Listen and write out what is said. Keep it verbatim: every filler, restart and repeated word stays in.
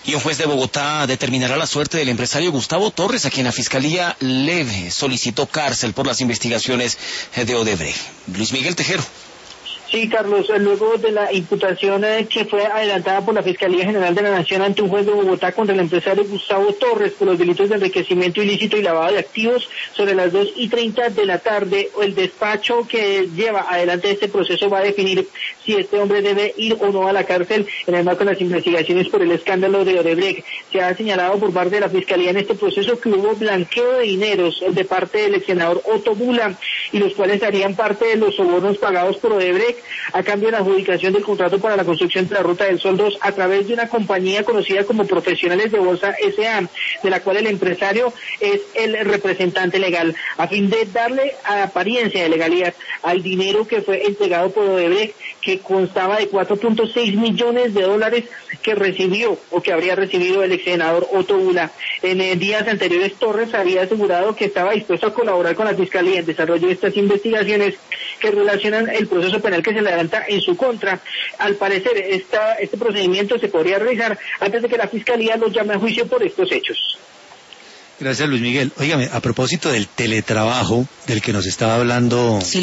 Y un juez de Bogotá determinará la suerte del empresario Gustavo Torres, a quien la Fiscalía le solicitó cárcel por las investigaciones de Odebrecht. Luis Miguel Tejero. Sí, Carlos, luego de la imputación eh, que fue adelantada por la Fiscalía General de la Nación ante un juez de Bogotá contra el empresario Gustavo Torres por los delitos de enriquecimiento ilícito y lavado de activos, sobre las dos y treinta de la tarde, el despacho que lleva adelante este proceso va a definir si este hombre debe ir o no a la cárcel en el marco de las investigaciones por el escándalo de Odebrecht. Se ha señalado por parte de la Fiscalía en este proceso que hubo blanqueo de dineros de parte del ex senador Otto Bula, y los cuales harían parte de los sobornos pagados por Odebrecht a cambio de la adjudicación del contrato para la construcción de la Ruta del Sol dos a través de una compañía conocida como Profesionales de Bolsa S A, de la cual el empresario es el representante legal, a fin de darle apariencia de legalidad al dinero que fue entregado por Odebrecht, que constaba de cuatro punto seis millones de dólares que recibió o que habría recibido el ex senador Otto Bula. En eh, días anteriores, Torres había asegurado que estaba dispuesto a colaborar con la Fiscalía en desarrollo de estas investigaciones que relacionan el proceso penal que se le adelanta en su contra. Al parecer, esta, este procedimiento se podría realizar antes de que la Fiscalía lo llame a juicio por estos hechos. Gracias, Luis Miguel. Óigame, a propósito del teletrabajo del que nos estaba hablando... Sí.